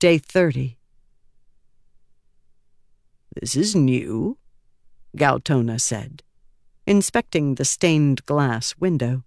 Day 30. "This is new," Gautona said, inspecting the stained glass window.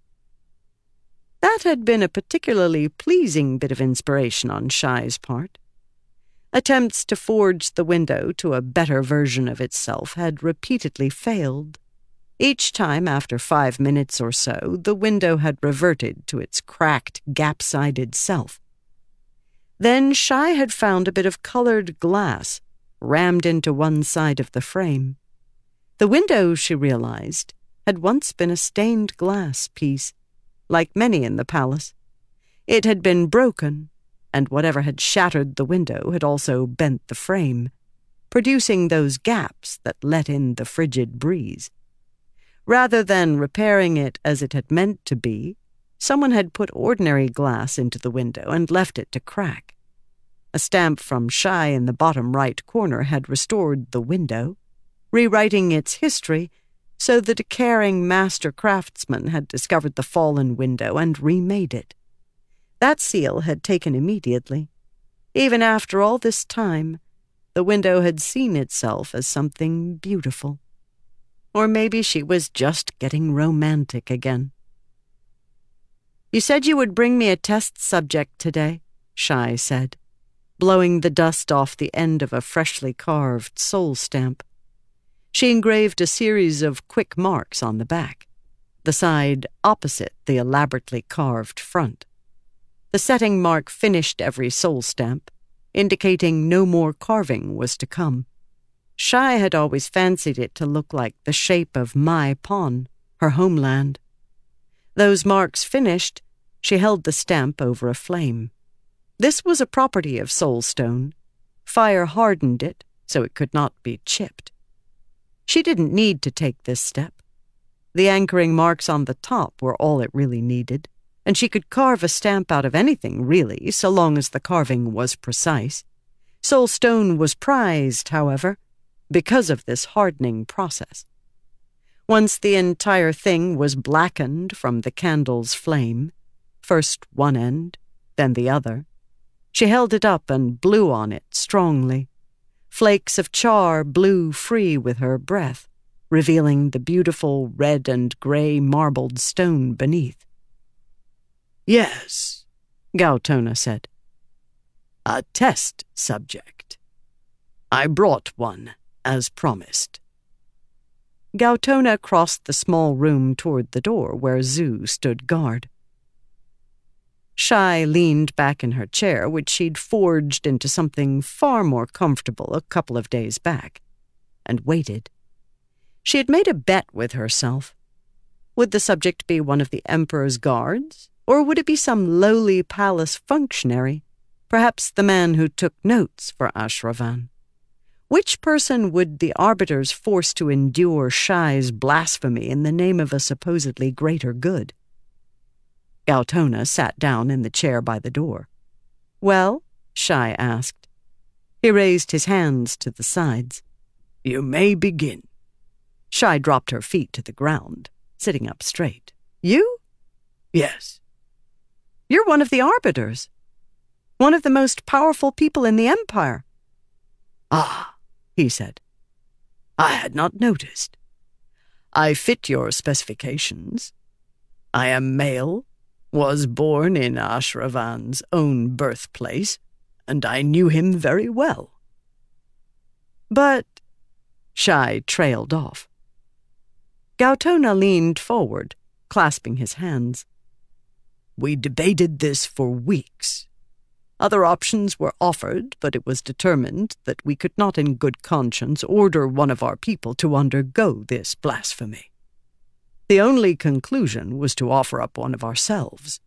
That had been a particularly pleasing bit of inspiration on Shai's part. Attempts to forge the window to a better version of itself had repeatedly failed. Each time, after 5 minutes or so, the window had reverted to its cracked, gap-sided self. Then Shai had found a bit of colored glass rammed into one side of the frame. The window, she realized, had once been a stained glass piece, like many in the palace. It had been broken, and whatever had shattered the window had also bent the frame, producing those gaps that let in the frigid breeze. Rather than repairing it as it had meant to be, someone had put ordinary glass into the window and left it to crack. A stamp from Shai in the bottom right corner had restored the window, rewriting its history so the caring master craftsman had discovered the fallen window and remade it. That seal had taken immediately. Even after all this time, the window had seen itself as something beautiful. Or maybe she was just getting romantic again. "You said you would bring me a test subject today," Shai said, blowing the dust off the end of a freshly carved soul stamp. She engraved a series of quick marks on the back, the side opposite the elaborately carved front. The setting mark finished every soul stamp, indicating no more carving was to come. Shai had always fancied it to look like the shape of Mai Pon, her homeland. Those marks finished, she held the stamp over a flame. This was a property of Soulstone. Fire hardened it, so it could not be chipped. She didn't need to take this step. The anchoring marks on the top were all it really needed, and she could carve a stamp out of anything, really, so long as the carving was precise. Soulstone was prized, however, because of this hardening process. Once the entire thing was blackened from the candle's flame, first one end, then the other, she held it up and blew on it strongly. Flakes of char blew free with her breath, revealing the beautiful red and gray marbled stone beneath. "Yes," Gautona said. "A test subject. I brought one, as promised." Gautona crossed the small room toward the door where Zu stood guard. Shai leaned back in her chair, which she'd forged into something far more comfortable a couple of days back, and waited. She had made a bet with herself. Would the subject be one of the Emperor's guards, or would it be some lowly palace functionary, perhaps the man who took notes for Ashravan? Which person would the arbiters force to endure Shai's blasphemy in the name of a supposedly greater good? Gautona sat down in the chair by the door. "Well?" Shai asked. He raised his hands to the sides. "You may begin." Shai dropped her feet to the ground, sitting up straight. "You?" "Yes." "You're one of the arbiters. One of the most powerful people in the Empire." "Ah," he said. "I had not noticed. I fit your specifications. I am male, was born in Ashravan's own birthplace, and I knew him very well." "But—" Shai trailed off. Gautona leaned forward, clasping his hands. "We debated this for weeks. Other options were offered, but it was determined that we could not in good conscience order one of our people to undergo this blasphemy. The only conclusion was to offer up one of ourselves."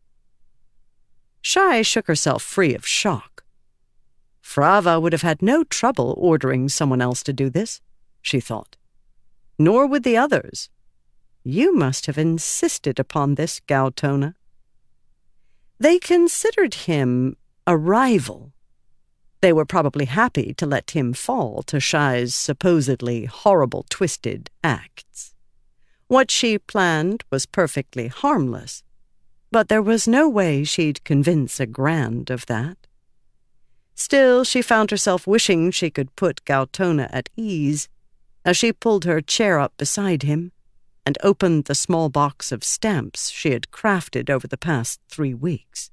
Shai shook herself free of shock. Frava would have had no trouble ordering someone else to do this, she thought. Nor would the others. You must have insisted upon this, Gautona. They considered him a rival. They were probably happy to let him fall to Shai's supposedly horrible twisted acts. What she planned was perfectly harmless, but there was no way she'd convince a Grand of that. Still, she found herself wishing she could put Gautona at ease as she pulled her chair up beside him and opened the small box of stamps she had crafted over the past 3 weeks.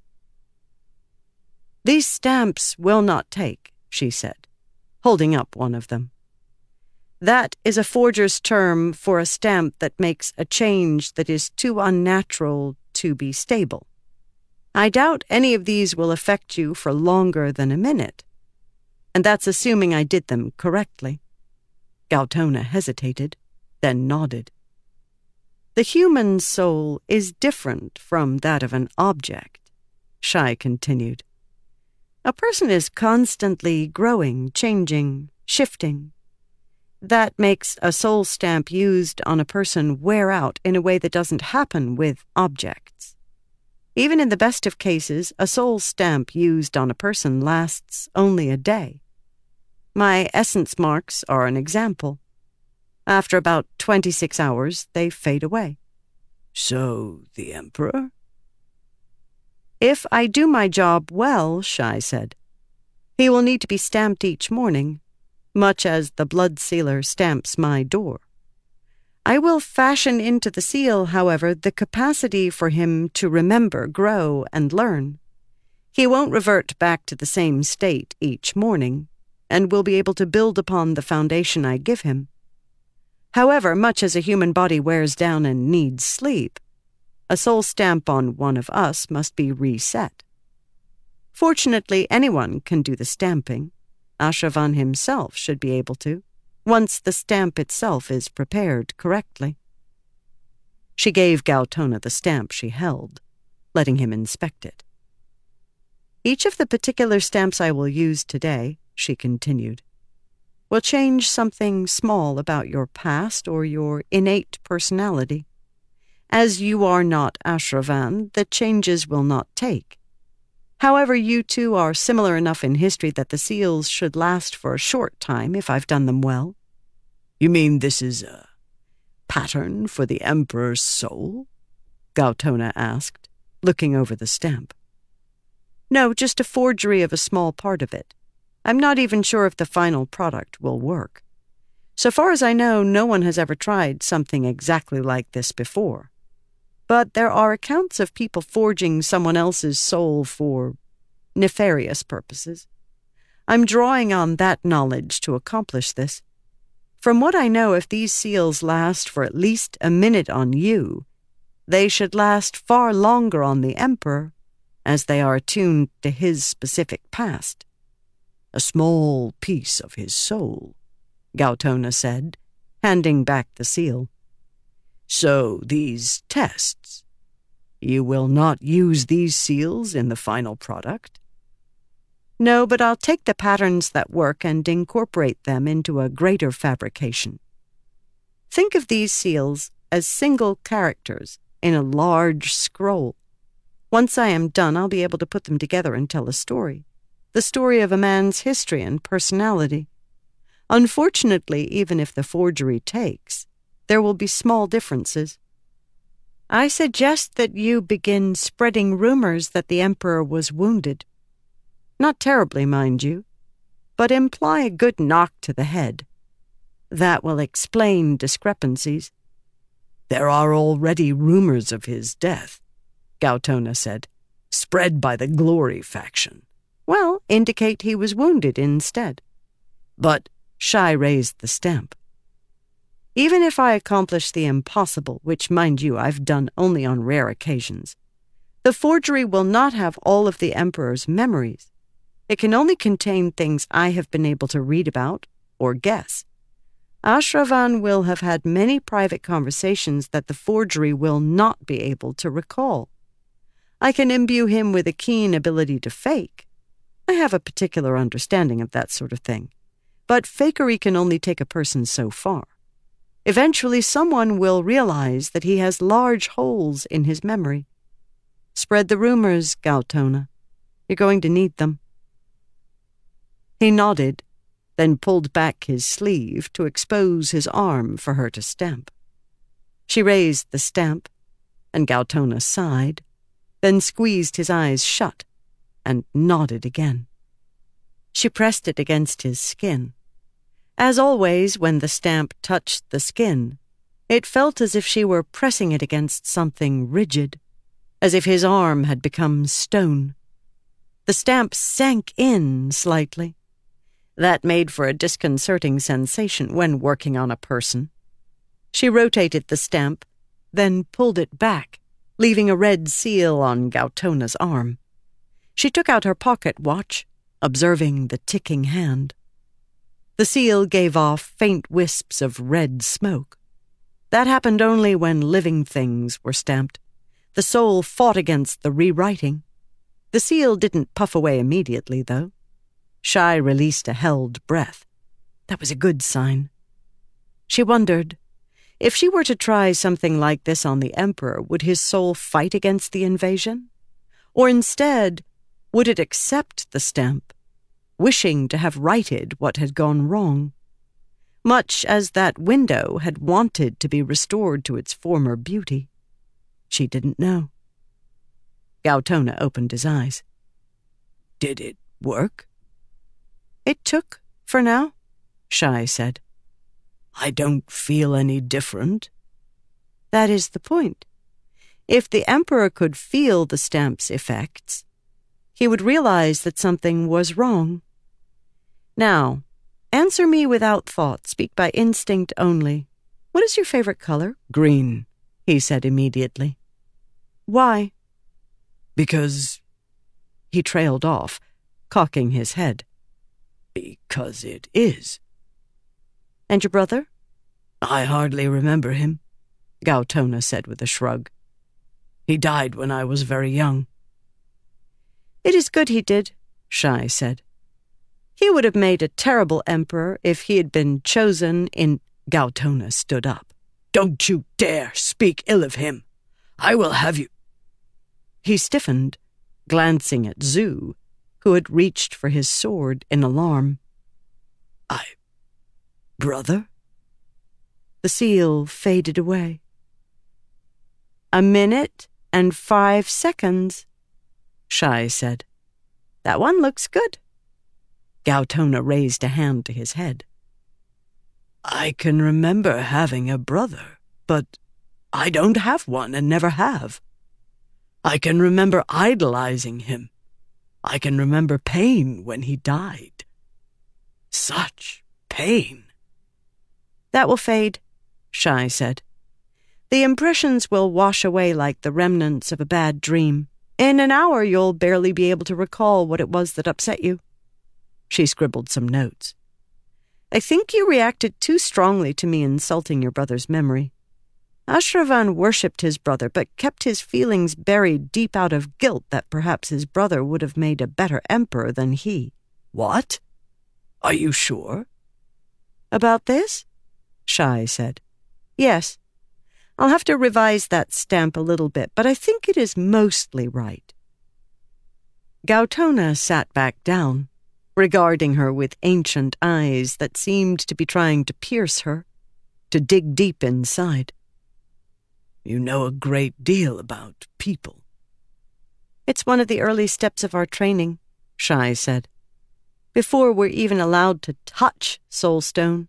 "These stamps will not take," she said, holding up one of them. "That is a forger's term for a stamp that makes a change that is too unnatural to be stable. I doubt any of these will affect you for longer than a minute. And that's assuming I did them correctly." Gautona hesitated, then nodded. "The human soul is different from that of an object," Shai continued. "A person is constantly growing, changing, shifting. That makes a soul stamp used on a person wear out in a way that doesn't happen with objects. Even in the best of cases, a soul stamp used on a person lasts only a day. My essence marks are an example. After about 26 hours, they fade away." "So, the Emperor?" "If I do my job well," Shai said, "he will need to be stamped each morning, much as the blood sealer stamps my door. I will fashion into the seal, however, the capacity for him to remember, grow, and learn. He won't revert back to the same state each morning, and will be able to build upon the foundation I give him. However, much as a human body wears down and needs sleep, a soul stamp on one of us must be reset. Fortunately, anyone can do the stamping. Ashravan himself should be able to, once the stamp itself is prepared correctly." She gave Gautona the stamp she held, letting him inspect it. "Each of the particular stamps I will use today," she continued, "will change something small about your past or your innate personality. As you are not Ashravan, the changes will not take. However, you two are similar enough in history that the seals should last for a short time if I've done them well." "You mean this is a pattern for the Emperor's soul?" Gautona asked, looking over the stamp. "No, just a forgery of a small part of it. I'm not even sure if the final product will work. So far as I know, no one has ever tried something exactly like this before. But there are accounts of people forging someone else's soul for nefarious purposes. I'm drawing on that knowledge to accomplish this. From what I know, if these seals last for at least a minute on you, they should last far longer on the Emperor, as they are attuned to his specific past." "A small piece of his soul," Gautona said, handing back the seal. "So these tests, you will not use these seals in the final product?" "No, but I'll take the patterns that work and incorporate them into a greater fabrication. Think of these seals as single characters in a large scroll. Once I am done, I'll be able to put them together and tell a story. The story of a man's history and personality. Unfortunately, even if the forgery takes, there will be small differences. I suggest that you begin spreading rumors that the Emperor was wounded. Not terribly, mind you, but imply a good knock to the head. That will explain discrepancies." "There are already rumors of his death," Gautona said, "spread by the Glory faction." "Well, indicate he was wounded instead." "But," Shai raised the stamp, "even if I accomplish the impossible, which, mind you, I've done only on rare occasions, the forgery will not have all of the Emperor's memories. It can only contain things I have been able to read about or guess. Ashravan will have had many private conversations that the forgery will not be able to recall. I can imbue him with a keen ability to fake. I have a particular understanding of that sort of thing. But fakery can only take a person so far. Eventually, someone will realize that he has large holes in his memory. Spread the rumors, Gautona. You're going to need them." He nodded, then pulled back his sleeve to expose his arm for her to stamp. She raised the stamp, and Gautona sighed, then squeezed his eyes shut and nodded again. She pressed it against his skin. As always, when the stamp touched the skin, it felt as if she were pressing it against something rigid, as if his arm had become stone. The stamp sank in slightly. That made for a disconcerting sensation when working on a person. She rotated the stamp, then pulled it back, leaving a red seal on Gautona's arm. She took out her pocket watch, observing the ticking hand. The seal gave off faint wisps of red smoke. That happened only when living things were stamped. The soul fought against the rewriting. The seal didn't puff away immediately, though. Shai released a held breath. That was a good sign. She wondered, if she were to try something like this on the Emperor, would his soul fight against the invasion? Or instead, would it accept the stamp, wishing to have righted what had gone wrong, much as that window had wanted to be restored to its former beauty? She didn't know. Gautona opened his eyes. Did it work? It took, for now, Shai said. I don't feel any different. That is the point. If the Emperor could feel the stamp's effects, he would realize that something was wrong. Now, answer me without thought, speak by instinct only. What is your favorite color? Green, he said immediately. Why? Because... He trailed off, cocking his head. Because it is. And your brother? I hardly remember him, Gautona said with a shrug. He died when I was very young. It is good he did, Shai said. He would have made a terrible emperor if he had been chosen in... Gautona stood up. Don't you dare speak ill of him. I will have you... He stiffened, glancing at Zu, who had reached for his sword in alarm. Brother? The seal faded away. 1 minute and 5 seconds, Shai said. That one looks good. Gautona raised a hand to his head. I can remember having a brother, but I don't have one and never have. I can remember idolizing him. I can remember pain when he died. Such pain. That will fade, Shai said. The impressions will wash away like the remnants of a bad dream. In an hour you'll barely be able to recall what it was that upset you. She scribbled some notes. I think you reacted too strongly to me insulting your brother's memory. Ashravan worshipped his brother, but kept his feelings buried deep out of guilt that perhaps his brother would have made a better emperor than he. What? Are you sure? About this? Shai said. Yes. I'll have to revise that stamp a little bit, but I think it is mostly right. Gautona sat back down, regarding her with ancient eyes that seemed to be trying to pierce her, to dig deep inside. You know a great deal about people. It's one of the early steps of our training, Shai said, before we're even allowed to touch Soulstone.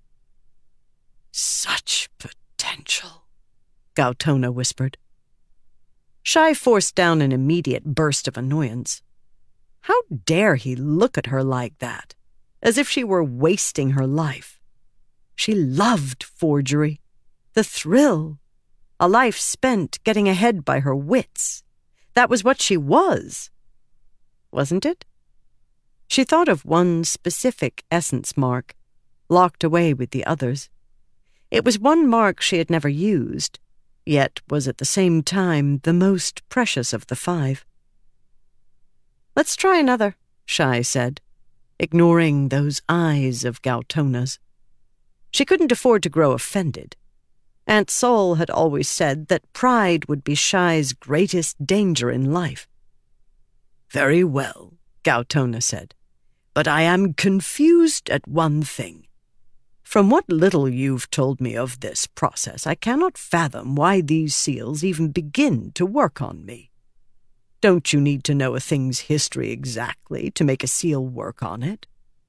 Such potential, Gautona whispered. Shai forced down an immediate burst of annoyance. How dare he look at her like that, as if she were wasting her life? She loved forgery, the thrill, a life spent getting ahead by her wits. That was what she was, wasn't it? She thought of one specific essence mark, locked away with the others. It was one mark she had never used, yet was at the same time the most precious of the 5. Let's try another, Shai said, ignoring those eyes of Gautona's. She couldn't afford to grow offended. Aunt Sol had always said that pride would be Shai's greatest danger in life. Very well, Gautona said, but I am confused at one thing. From what little you've told me of this process, I cannot fathom why these seals even begin to work on me. Don't you need to know a thing's history exactly to make a seal work on it?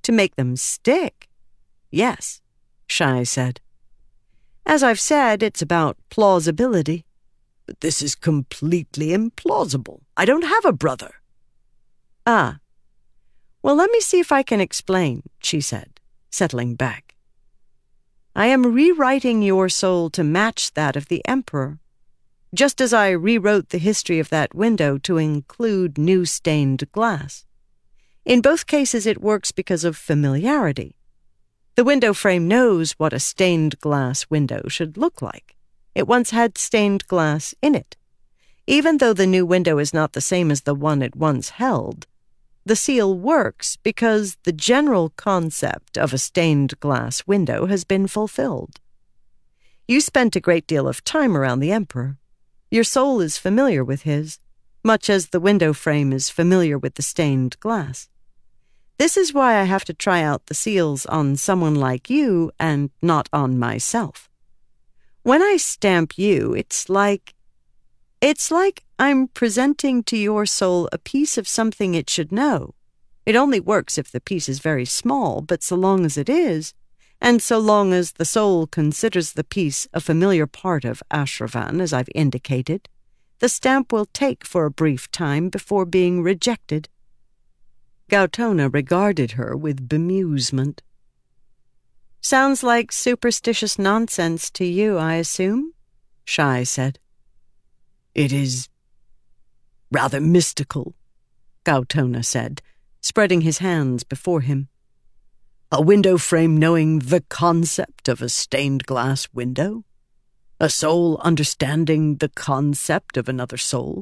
To make them stick? Yes, Shai said. As I've said, it's about plausibility. But this is completely implausible. I don't have a brother. Ah. Well, let me see if I can explain, she said, settling back. I am rewriting your soul to match that of the Emperor, just as I rewrote the history of that window to include new stained glass. In both cases, it works because of familiarity. The window frame knows what a stained glass window should look like. It once had stained glass in it. Even though the new window is not the same as the one it once held, the seal works because the general concept of a stained glass window has been fulfilled. You spent a great deal of time around the Emperor. Your soul is familiar with his, much as the window frame is familiar with the stained glass. This is why I have to try out the seals on someone like you and not on myself. When I stamp you, it's like I'm presenting to your soul a piece of something it should know. It only works if the piece is very small, but so long as it is, and so long as the soul considers the piece a familiar part of Ashravan, as I've indicated, the stamp will take for a brief time before being rejected. Gautona regarded her with bemusement. Sounds like superstitious nonsense to you, I assume? Shai said. It is rather mystical, Gautona said, spreading his hands before him. A window frame knowing the concept of a stained glass window? A soul understanding the concept of another soul?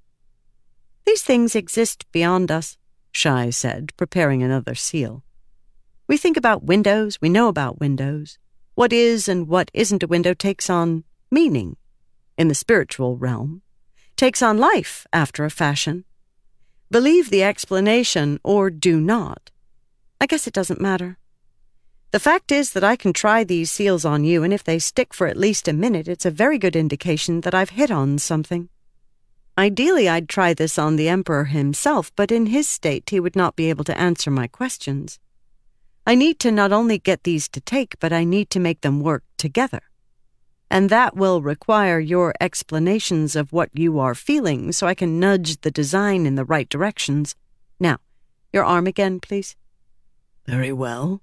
These things exist beyond us, Shai said, preparing another seal. We think about windows, we know about windows. What is and what isn't a window takes on meaning in the spiritual realm, takes on life after a fashion. Believe the explanation or do not. I guess it doesn't matter. The fact is that I can try these seals on you, and if they stick for at least a minute, it's a very good indication that I've hit on something. Ideally, I'd try this on the Emperor himself, but in his state he would not be able to answer my questions. I need to not only get these to take, but I need to make them work together. And that will require your explanations of what you are feeling so I can nudge the design in the right directions. Now, your arm again, please. Very well.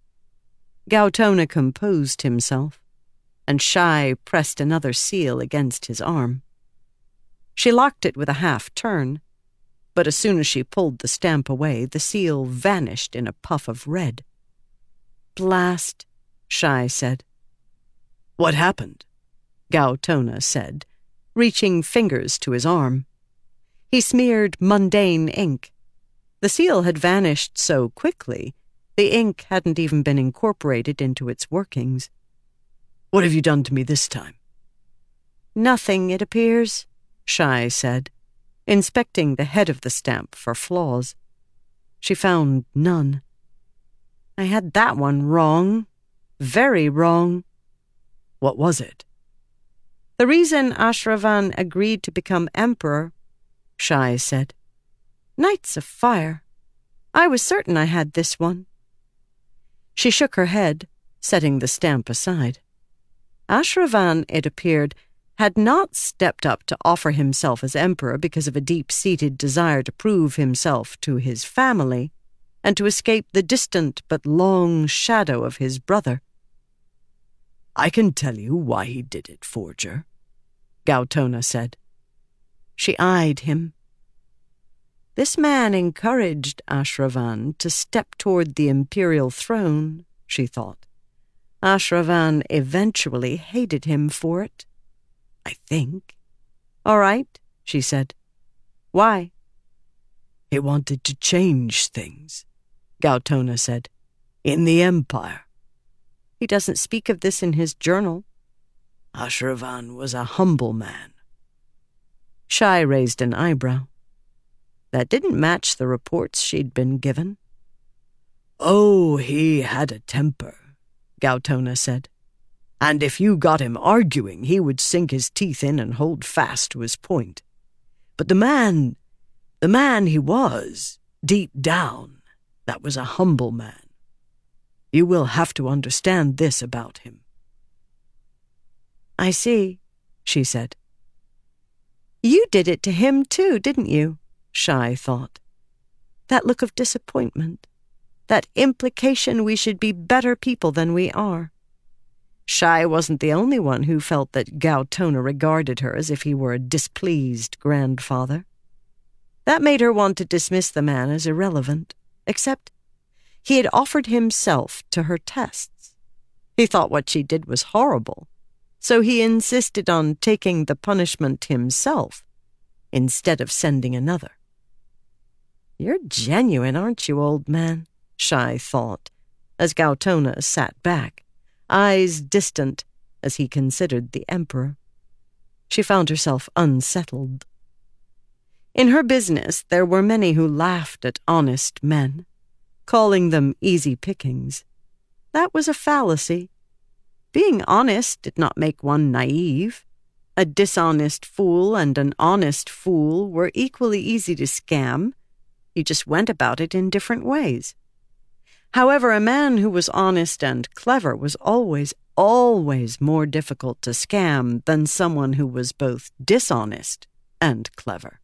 Gautona composed himself, and Shai pressed another seal against his arm. She locked it with a half-turn, but as soon as she pulled the stamp away, the seal vanished in a puff of red. Blast, Shai said. What happened? Gautona said, reaching fingers to his arm. He smeared mundane ink. The seal had vanished so quickly, the ink hadn't even been incorporated into its workings. What have you done to me this time? Nothing, it appears, Shai said, inspecting the head of the stamp for flaws. She found none. I had that one wrong. Very wrong. What was it? The reason Ashravan agreed to become emperor, Shai said. Knights of Fire. I was certain I had this one. She shook her head, setting the stamp aside. Ashravan, it appeared, had not stepped up to offer himself as emperor because of a deep-seated desire to prove himself to his family and to escape the distant but long shadow of his brother. I can tell you why he did it, Forger, Gautona said. She eyed him. This man encouraged Ashravan to step toward the imperial throne, she thought. Ashravan eventually hated him for it. I think. All right, she said. Why? He wanted to change things, Gautona said. In the Empire. He doesn't speak of this in his journal. Ashravan was a humble man. Shai raised an eyebrow. That didn't match the reports she'd been given. Oh, he had a temper, Gautona said. And if you got him arguing, he would sink his teeth in and hold fast to his point. But the man he was, deep down, that was a humble man. You will have to understand this about him." "I see," she said. "You did it to him too, didn't you?" Shai thought. That look of disappointment, that implication we should be better people than we are. Shai wasn't the only one who felt that Gautona regarded her as if he were a displeased grandfather. That made her want to dismiss the man as irrelevant, except he had offered himself to her tests. He thought what she did was horrible, so he insisted on taking the punishment himself instead of sending another. "You're genuine, aren't you, old man?" Shai thought, as Gautona sat back, eyes distant as he considered the emperor. She found herself unsettled. In her business, there were many who laughed at honest men, calling them easy pickings. That was a fallacy. Being honest did not make one naive. A dishonest fool and an honest fool were equally easy to scam. You just went about it in different ways. However, a man who was honest and clever was always more difficult to scam than someone who was both dishonest and clever.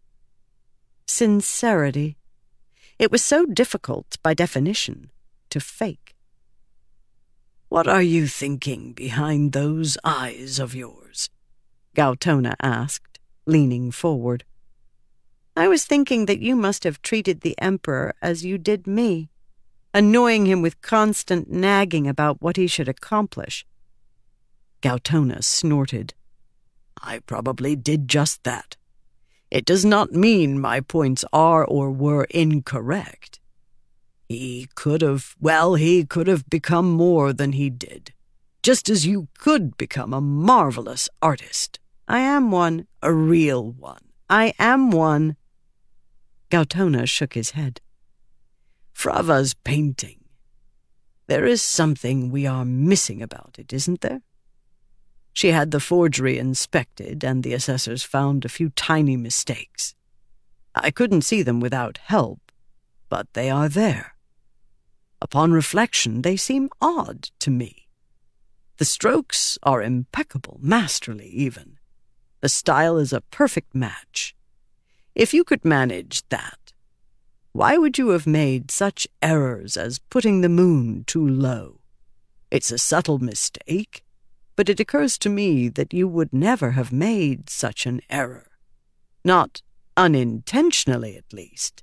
Sincerity. It was so difficult, by definition, to fake. "What are you thinking behind those eyes of yours?" Gautona asked, leaning forward. "I was thinking that you must have treated the emperor as you did me, annoying him with constant nagging about what he should accomplish." Gautona snorted. "I probably did just that. It does not mean my points are or were incorrect. He could have become more than he did, just as you could become a marvelous artist." "I am one." "A real one." "I am one." Gautona shook his head. "Frava's painting. There is something we are missing about it, isn't there? She had the forgery inspected, and the assessors found a few tiny mistakes. I couldn't see them without help, but they are there. Upon reflection, they seem odd to me. The strokes are impeccable, masterly even. The style is a perfect match. If you could manage that, why would you have made such errors as putting the moon too low? It's a subtle mistake, but it occurs to me that you would never have made such an error. Not unintentionally, at least."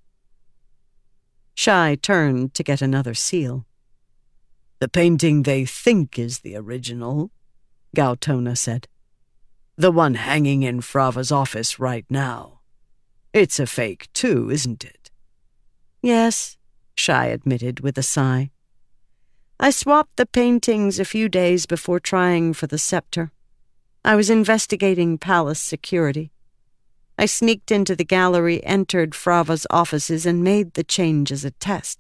Shai turned to get another seal. "The painting they think is the original," Gautona said. "The one hanging in Frava's office right now. It's a fake, too, isn't it?" "Yes," Shai admitted with a sigh. "I swapped the paintings a few days before trying for the scepter. I was investigating palace security. I sneaked into the gallery, entered Frava's offices, and made the change as a test."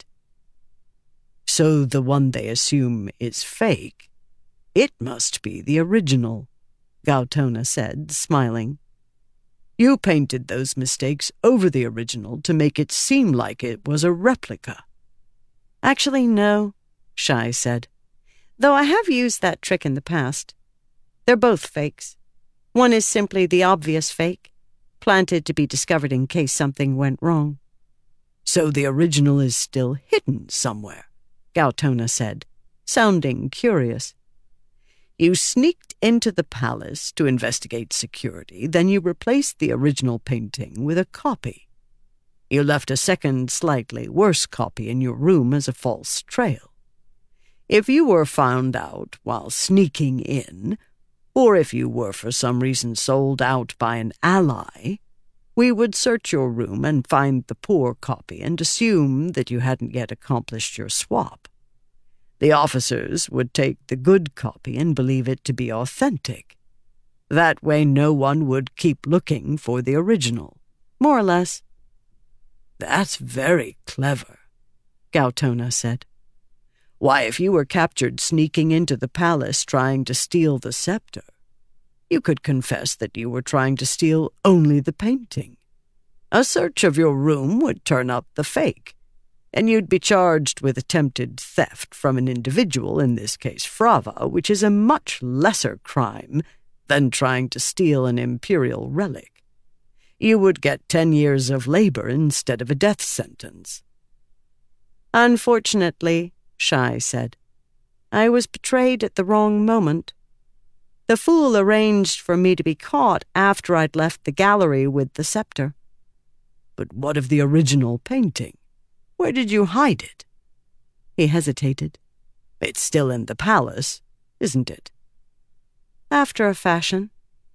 "So the one they assume is fake? It must be the original," Gautona said, smiling. "You painted those mistakes over the original to make it seem like it was a replica." "Actually, no," Shai said, "though I have used that trick in the past. They're both fakes. One is simply the obvious fake, planted to be discovered in case something went wrong." "So the original is still hidden somewhere," Gautona said, sounding curious. "You sneaked into the palace to investigate security, then you replaced the original painting with a copy. You left a second, slightly worse copy in your room as a false trail. If you were found out while sneaking in, or if you were for some reason sold out by an ally, we would search your room and find the poor copy and assume that you hadn't yet accomplished your swap. The officers would take the good copy and believe it to be authentic. That way no one would keep looking for the original." "More or less." "That's very clever," Gautona said. "Why, if you were captured sneaking into the palace trying to steal the scepter, you could confess that you were trying to steal only the painting. A search of your room would turn up the fake. and you'd be charged with attempted theft from an individual, in this case Frava, which is a much lesser crime than trying to steal an imperial relic. You would get 10 years of labor instead of a death sentence. Unfortunately, Shai said, I was betrayed at the wrong moment. The fool arranged for me to be caught after I'd left the gallery with the scepter. But what of the original painting? Where did you hide it? He hesitated. It's still in the palace, isn't it? After a fashion.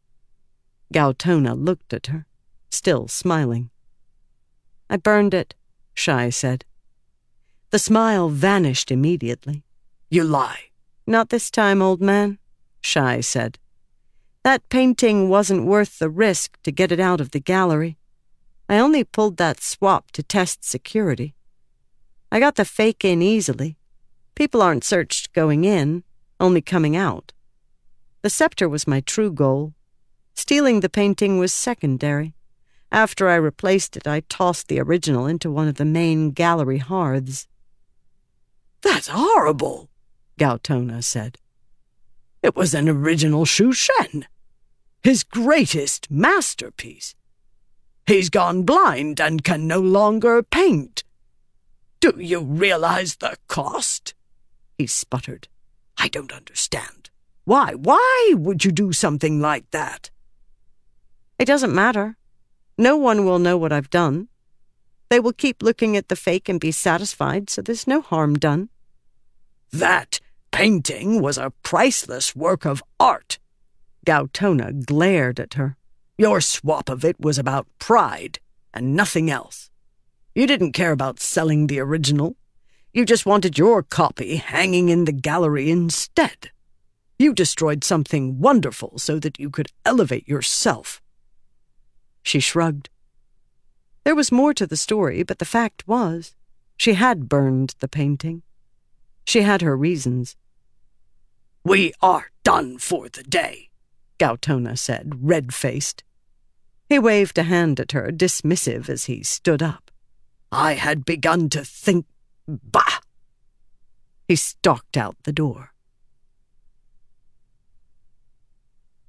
Gautona looked at her, still smiling. I burned it, Shai said. The smile vanished immediately. You lie. Not this time, old man, Shai said. That painting wasn't worth the risk to get it out of the gallery. I only pulled that swap to test security. I got the fake in easily. People aren't searched going in, only coming out. The scepter was my true goal. Stealing the painting was secondary. After I replaced it, I tossed the original into one of the main gallery hearths. That's horrible, Gautona said. It was an original Xu Shen, his greatest masterpiece. He's gone blind and can no longer paint. Do you realize the cost? He sputtered. I don't understand. Why would you do something like that? It doesn't matter. No one will know what I've done. They will keep looking at the fake and be satisfied, so there's no harm done. That painting was a priceless work of art. Gautona glared at her. Your swap of it was about pride and nothing else. You didn't care about selling the original. You just wanted your copy hanging in the gallery instead. You destroyed something wonderful so that you could elevate yourself. She shrugged. There was more to the story, but the fact was, she had burned the painting. She had her reasons. We are done for the day, Gautona said, red-faced. He waved a hand at her, dismissive as he stood up. I had begun to think... Bah! He stalked out the door.